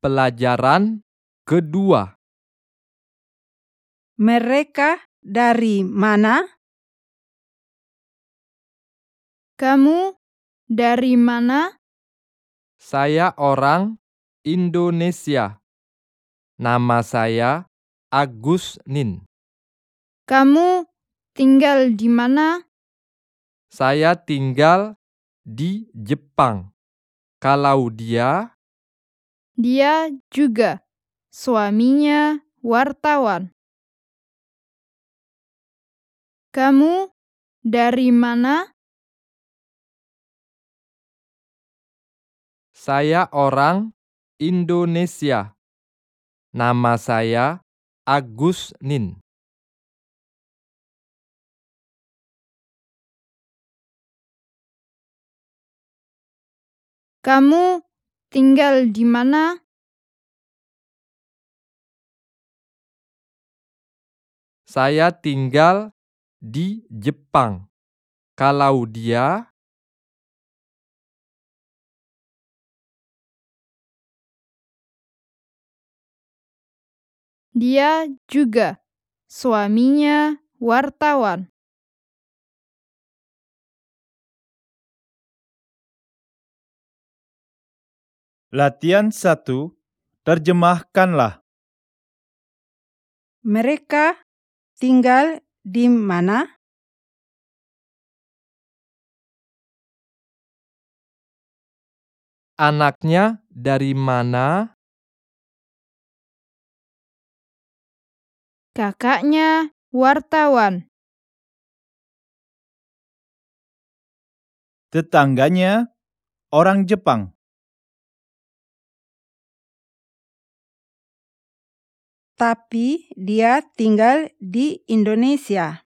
Pelajaran kedua. Mereka dari mana? Kamu dari mana? Saya orang Indonesia. Nama saya Agus Nin. Kamu tinggal di mana? Saya tinggal di Jepang. Kalau dia, Dia juga. Suaminya wartawan. Kamu dari mana? saya orang Indonesia. Nama saya Agus Nin. Kamu tinggal di mana? Saya tinggal di Jepang. Kalau dia, Dia juga. Suaminya wartawan. Latihan 1. Terjemahkanlah. Mereka tinggal di mana? anaknya dari mana? Kakaknya wartawan. Tetangganya orang Jepang. Tapi dia tinggal di Indonesia.